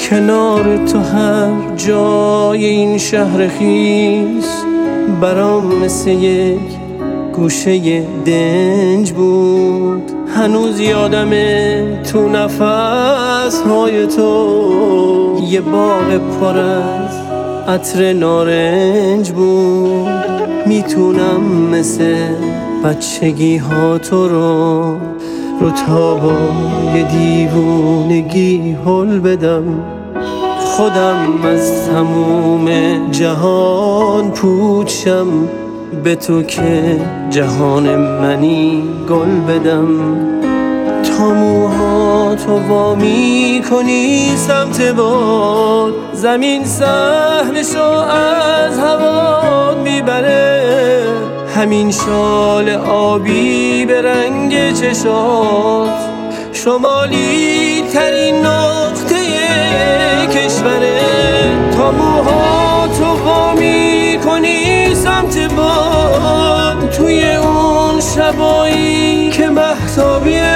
کنار تو هر جای این شهر خیس برام مثل یک گوشه دنج بود. هنوز یادمه تو نفس‌های تو یه باغ پر از عطر نارنج بود. میتونم مثل بچگی ها تو رو تابای دیوونگی هل بدم. خودم از تموم جهان پوچم به تو که جهان منی گل بدم. تا موهاتو وامی کنی سمت باد، زمین سهمشو از هوا میبره. همین شال آبی به رنگ چشات شمالی ترین نقطه کشوره. تا موهاتو وامی کنی سمت باد، توی اون شبایی که مهتابیه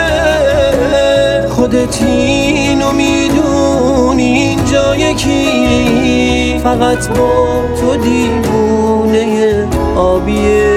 خودت اینو میدونی اینجا یکی فقط با تو دیوونه آبیه.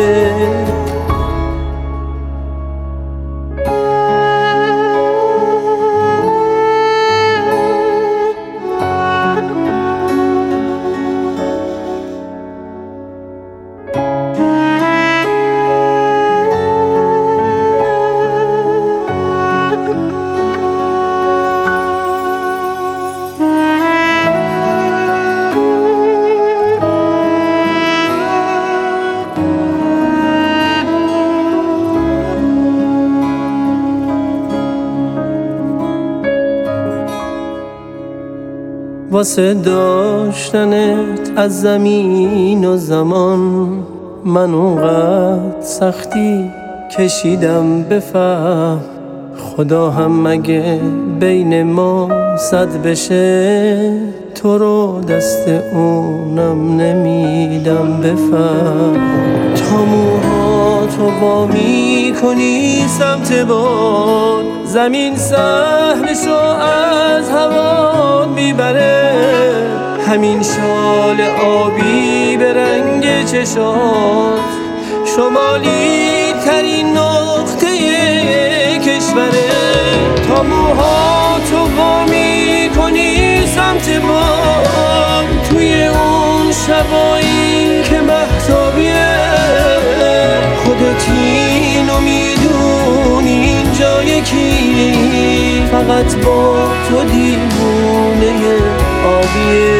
واسه داشتنت از زمین و زمان من اونقدر سختی کشیدم بفهم. خدا هم مگه بین ما صد بشه تو رو دست اونم نمیدم بفهم. تا موهاتو وامی کنی سمت باد، زمین سهمشو از هوا میبره. همین شال آبی به رنگ چشات شمالی ترین نقطه کشوره. تا موهاتو وامی کنی سمت باد، توی اون شبایی که مهتابیه خودت اینو میدونی اینجا یکی فقط با تو دیوونه آبیه.